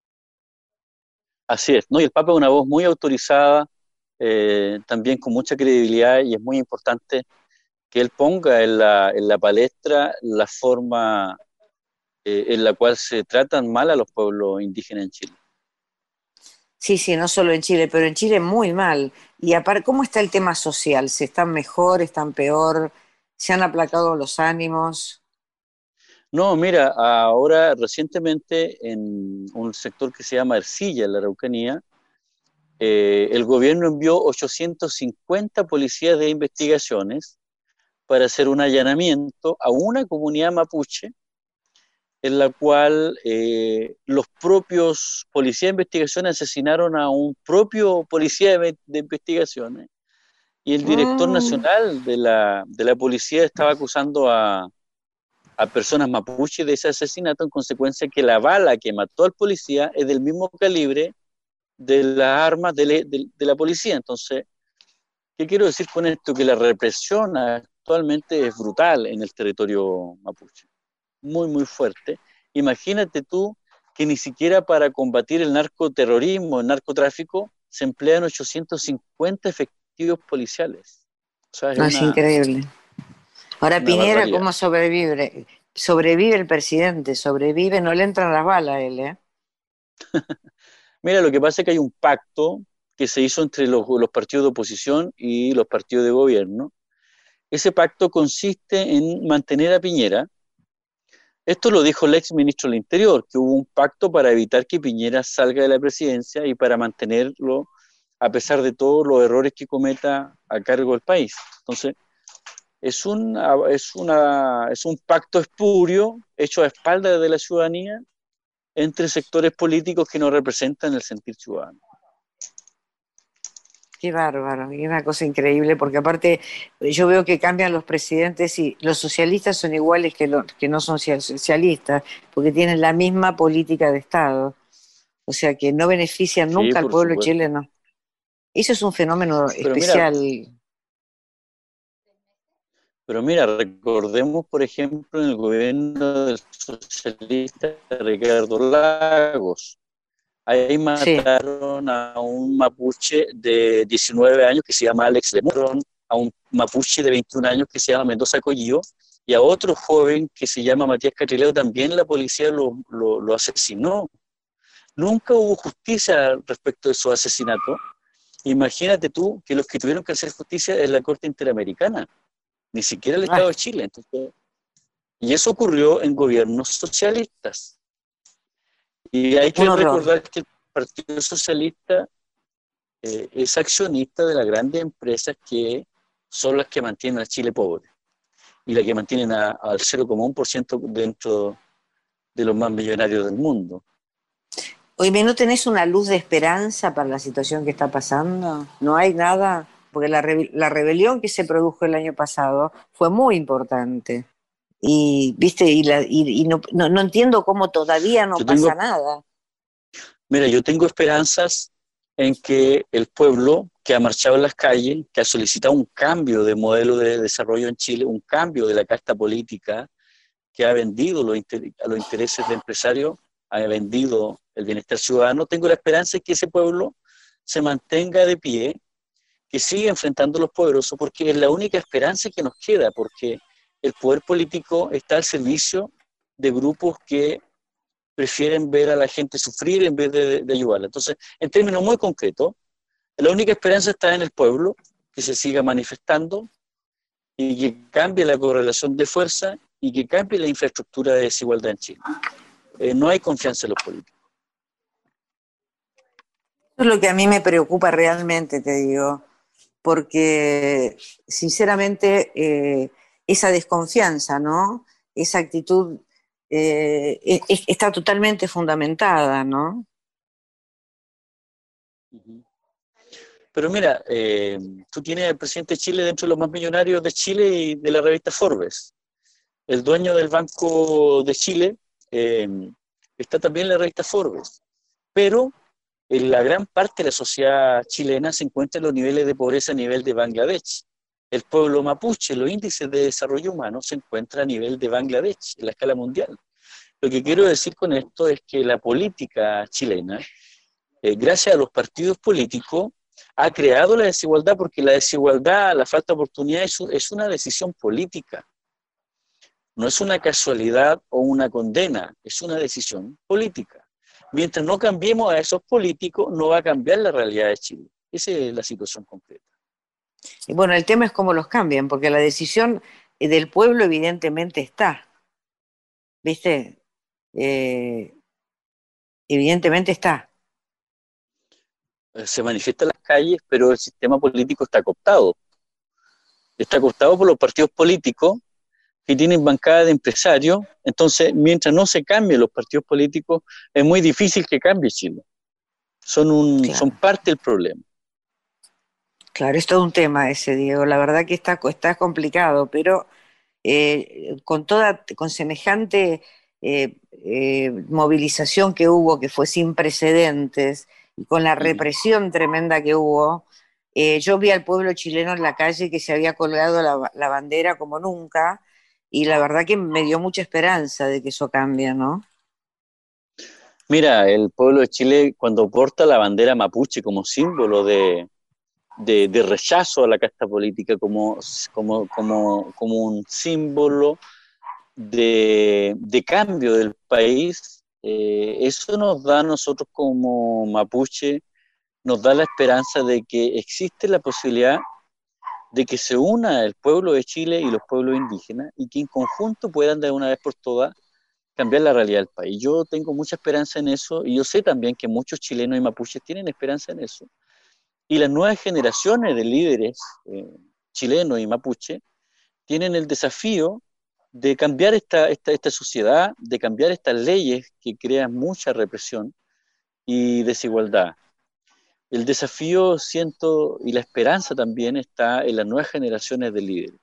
Así es, ¿no? Y el Papa es una voz muy autorizada, también con mucha credibilidad, y es muy importante que él ponga en la palestra la forma en la cual se tratan mal a los pueblos indígenas en Chile. Sí, no solo en Chile, pero en Chile muy mal. Y aparte, ¿cómo está el tema social? ¿Se están mejor, están peor? ¿Se han aplacado los ánimos? No, mira, ahora recientemente en un sector que se llama Ercilla, en la Araucanía, el gobierno envió 850 policías de investigaciones para hacer un allanamiento a una comunidad mapuche en la cual los propios policías de investigaciones asesinaron a un propio policía de investigaciones, y el director nacional de la policía estaba acusando a personas mapuches de ese asesinato, en consecuencia que la bala que mató al policía es del mismo calibre de las armas de la policía. Entonces, ¿Qué quiero decir con esto? Que la represión actualmente es brutal en el territorio mapuche, muy, muy fuerte. Imagínate tú que ni siquiera para combatir el narcoterrorismo, el narcotráfico, se emplean 850 efectivos policiales. O sea, es No, es increíble. Ahora una Piñera, barbaridad. ¿cómo sobrevive? Sobrevive el presidente, sobrevive, no le entran las balas a él, ¿eh? Mira, lo que pasa es que hay un pacto que se hizo entre los partidos de oposición y los partidos de gobierno. Ese pacto consiste en mantener a Piñera. Esto lo dijo el ex ministro del Interior, que hubo un pacto para evitar que Piñera salga de la presidencia y para mantenerlo a pesar de todos los errores que cometa a cargo del país. Entonces, es un pacto espurio hecho a espaldas de la ciudadanía entre sectores políticos que no representan el sentir ciudadano. Qué bárbaro, y una cosa increíble, porque aparte yo veo que cambian los presidentes y los socialistas son iguales que los que no son socialistas, porque tienen la misma política de Estado, o sea que no benefician Sí, nunca al por pueblo supuesto. chileno. Eso es un fenómeno Pero mira, especial. pero mira, recordemos, por ejemplo, en el gobierno del socialista Ricardo Lagos. Ahí Sí, mataron a un mapuche de 19 años que se llama Alex Lemurón, a un mapuche de 21 años que se llama Mendoza Collillo, y a otro joven que se llama Matías Catrileo, también la policía lo asesinó. Nunca hubo justicia respecto de esos asesinatos. Imagínate tú que los que tuvieron que hacer justicia es la Corte Interamericana, ni siquiera el ah, Estado de Chile. Entonces, y eso ocurrió en gobiernos socialistas. Y hay un que horror. recordar que el Partido Socialista es accionista de las grandes empresas que son las que mantienen a Chile pobre y las que mantienen al 0,1% dentro de los más millonarios del mundo. Oye, ¿no tenés una luz de esperanza para la situación que está pasando? ¿No hay nada? Porque la rebelión que se produjo el año pasado fue muy importante. Y, viste, y no entiendo cómo todavía no Yo pasa tengo, nada. mira, yo tengo esperanzas en que el pueblo que ha marchado en las calles, que ha solicitado un cambio de modelo de desarrollo en Chile, un cambio de la casta política, que ha vendido a los intereses de empresarios, ha vendido el bienestar ciudadano, tengo la esperanza de que ese pueblo se mantenga de pie, que siga enfrentando a los poderosos, porque es la única esperanza que nos queda, porque el poder político está al servicio de grupos que prefieren ver a la gente sufrir en vez de ayudarla. Entonces, en términos muy concretos, la única esperanza está en el pueblo, que se siga manifestando y que cambie la correlación de fuerza y que cambie la infraestructura de desigualdad en Chile. No hay confianza en los políticos. Eso es lo que a mí me preocupa realmente, te digo, porque sinceramente esa desconfianza, ¿no? Esa actitud está totalmente fundamentada, ¿no? Pero mira, tú tienes al presidente de Chile dentro de los más millonarios de Chile y de la revista Forbes. El dueño del Banco de Chile eh, está también en la revista Forbes. Pero la gran parte de la sociedad chilena se encuentra en los niveles de pobreza a nivel de Bangladesh. El pueblo mapuche, los índices de desarrollo humano se encuentran a nivel de Bangladesh en la escala mundial. Lo que quiero decir con esto es que la política chilena, gracias a los partidos políticos, ha creado la desigualdad, porque la desigualdad, la falta de oportunidad es una decisión política. No es una casualidad o una condena, es una decisión política. Mientras no cambiemos a esos políticos, no va a cambiar la realidad de Chile. Esa es la situación concreta. Y bueno, el tema es cómo los cambian, porque la decisión del pueblo evidentemente está, ¿viste? Eh, evidentemente está. Se manifiesta en las calles, pero el sistema político está cooptado. Está cooptado por los partidos políticos que tienen bancada de empresarios. Entonces, mientras no se cambien los partidos políticos, es muy difícil que cambie Chile. Son Claro, parte del problema. claro, es todo un tema ese, Diego. La verdad que está complicado, pero con semejante movilización que hubo, que fue sin precedentes, y con la represión tremenda que hubo, Yo vi al pueblo chileno en la calle que se había colgado la bandera como nunca, y la verdad que me dio mucha esperanza de que eso cambie, ¿no? Mira, el pueblo de Chile cuando porta la bandera mapuche como símbolo de rechazo a la casta política, como un símbolo de cambio del país, eso nos da a nosotros como mapuche, nos da la esperanza de que existe la posibilidad de que se una el pueblo de Chile y los pueblos indígenas y que en conjunto puedan de una vez por todas cambiar la realidad del país. Yo tengo mucha esperanza en eso y yo sé también que muchos chilenos y mapuches tienen esperanza en eso. Y las nuevas generaciones de líderes chilenos y mapuche tienen el desafío de cambiar esta sociedad, de cambiar estas leyes que crean mucha represión y desigualdad. El desafío, siento, y la esperanza también está en las nuevas generaciones de líderes.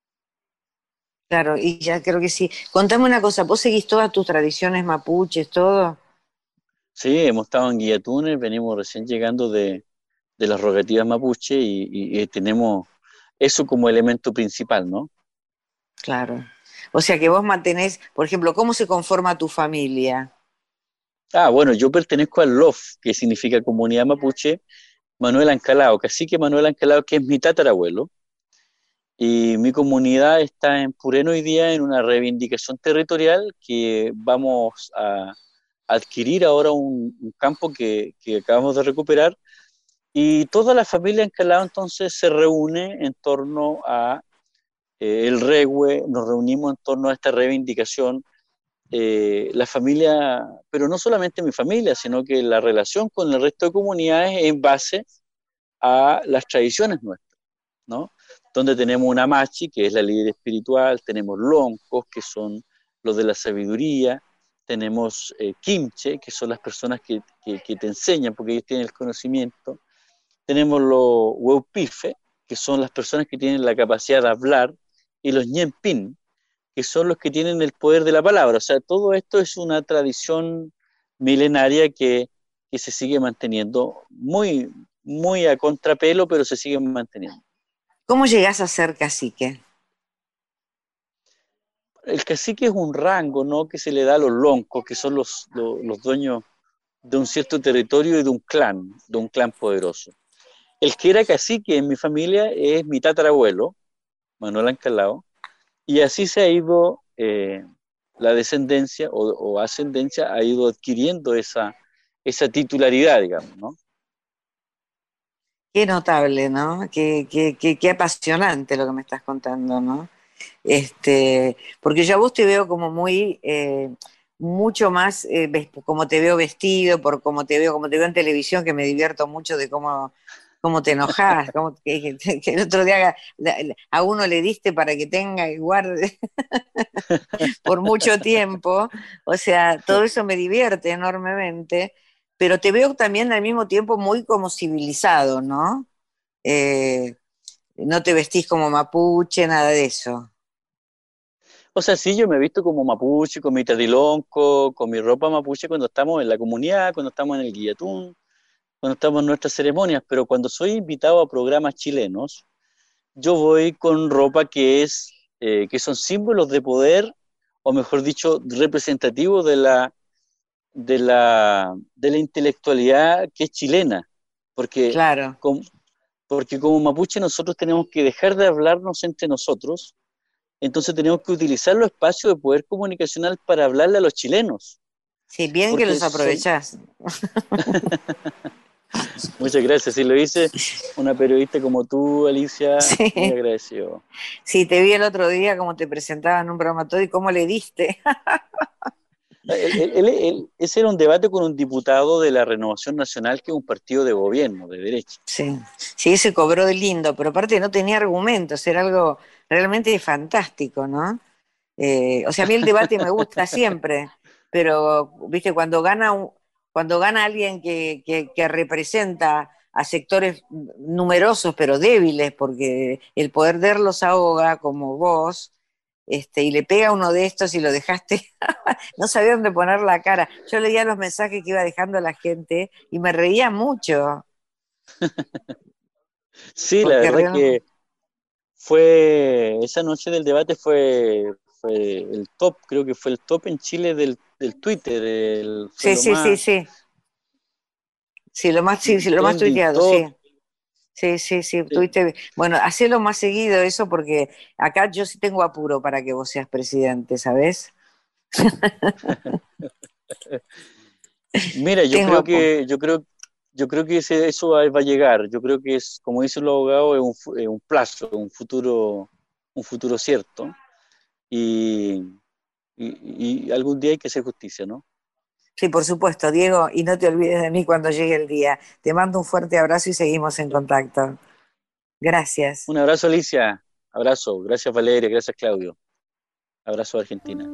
Claro, y ya creo que sí. Contame una cosa, ¿vos seguís todas tus tradiciones mapuches, todo? Sí, hemos estado en Guillatunes, venimos recién llegando de las rogativas mapuche y tenemos eso como elemento principal, ¿no? Claro. O sea que vos mantenés, por ejemplo, ¿cómo se conforma tu familia? Ah, bueno, yo pertenezco al LOF, que significa Comunidad Mapuche Manuel Ancalao, cacique Manuel Ancalao, que es mi tatarabuelo, y mi comunidad está en Purén hoy día en una reivindicación territorial que vamos a adquirir ahora un campo que acabamos de recuperar, y toda la familia Ancalao entonces se reúne en torno a el REGUE, nos reunimos en torno a esta reivindicación, la familia, pero no solamente mi familia, sino que la relación con el resto de comunidades en base a las tradiciones nuestras, ¿no? Donde tenemos una Machi, que es la líder espiritual, tenemos Loncos, que son los de la sabiduría, tenemos Kimche, que son las personas que te enseñan, porque ellos tienen el conocimiento, tenemos los Weupife, que son las personas que tienen la capacidad de hablar, y los Ñempín, que son los que tienen el poder de la palabra. O sea, todo esto es una tradición milenaria que se sigue manteniendo muy, muy a contrapelo, pero se sigue manteniendo. ¿Cómo llegás a ser cacique? El cacique es un rango, ¿no?, que se le da a los loncos, que son los dueños de un cierto territorio y de un clan poderoso. El que era cacique en mi familia es mi tatarabuelo, Manuel Ancalao, y así se ha ido la descendencia o ascendencia, ha ido adquiriendo esa titularidad, digamos, ¿no? Qué notable, ¿no? Qué apasionante lo que me estás contando, ¿no? Porque yo a vos te veo como muy, mucho más, como te veo vestido, por como te veo en televisión, que me divierto mucho de cómo te enojás, que el otro día a uno le diste para que tenga y guarde por mucho tiempo, o sea, todo eso me divierte enormemente, pero te veo también al mismo tiempo muy como civilizado, ¿no? Eh, no te vestís como mapuche, nada de eso. O sea, sí, yo me he visto como mapuche, con mi tadilonco, con mi ropa mapuche cuando estamos en la comunidad, cuando estamos en el guillatún, cuando estamos en nuestras ceremonias, pero cuando soy invitado a programas chilenos, yo voy con ropa que son símbolos de poder, o mejor dicho, representativos de la intelectualidad que es chilena, porque Claro. como, porque como mapuche nosotros tenemos que dejar de hablarnos entre nosotros, entonces tenemos que utilizar los espacios de poder comunicacional para hablarle a los chilenos, Sí, bien que porque los aprovechás. Muchas gracias, si lo dice una periodista como tú, Alicia, muy Sí, agradecido. sí, te vi el otro día como te presentaban en un programa todo y cómo le diste. Ese era un debate con un diputado de la Renovación Nacional, que es un partido de gobierno, de derecha. Sí, sí, se cobró de lindo, pero aparte no tenía argumentos, era algo realmente fantástico, ¿no? O sea, a mí el debate me gusta siempre, pero, viste, cuando gana alguien que representa a sectores numerosos pero débiles, porque el poder los ahoga, como vos, y le pega a uno de estos y lo dejaste, no sabía dónde poner la cara. Yo leía los mensajes que iba dejando la gente y me reía mucho. Sí, la Porque verdad que esa noche del debate fue el top, creo que fue el top en Chile del Twitter, fue sí, lo sí, sí, más sí. Sí, lo más trending tuiteado, top. sí. Sí, sí, sí, Sí. Bueno, hacelo más seguido eso porque acá yo sí tengo apuro para que vos seas presidente, ¿sabés? Mira, Tengo apuro. yo creo que eso va a llegar. Yo creo que es, como dicen los abogados, es un plazo, un futuro cierto. Y, y algún día hay que hacer justicia, ¿no? Sí, por supuesto, Diego, y no te olvides de mí cuando llegue el día. Te mando un fuerte abrazo y seguimos en contacto. Gracias. Un abrazo, Alicia. Abrazo. Gracias, Valeria. Gracias, Claudio. Abrazo, Argentina.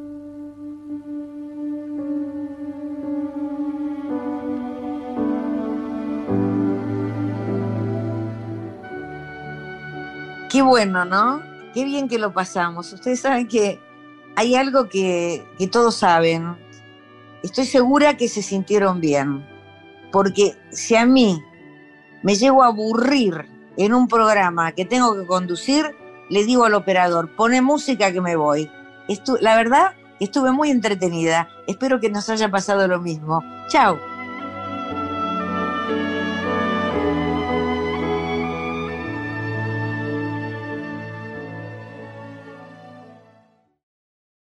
Qué bueno, ¿no? Qué bien que lo pasamos. Ustedes saben que hay algo que todos saben. Estoy segura que se sintieron bien. Porque si a mí me llego a aburrir en un programa que tengo que conducir, le digo al operador, pone música que me voy. La verdad, estuve muy entretenida. Espero que nos haya pasado lo mismo. Chao.